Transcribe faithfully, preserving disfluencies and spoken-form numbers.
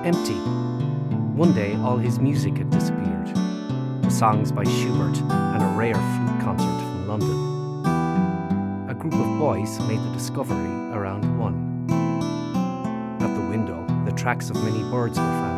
Empty. One day all his music had disappeared. The songs by Schubert and a rare flute concert from London. A group of boys made the discovery around one. At the window, the tracks of many birds were found.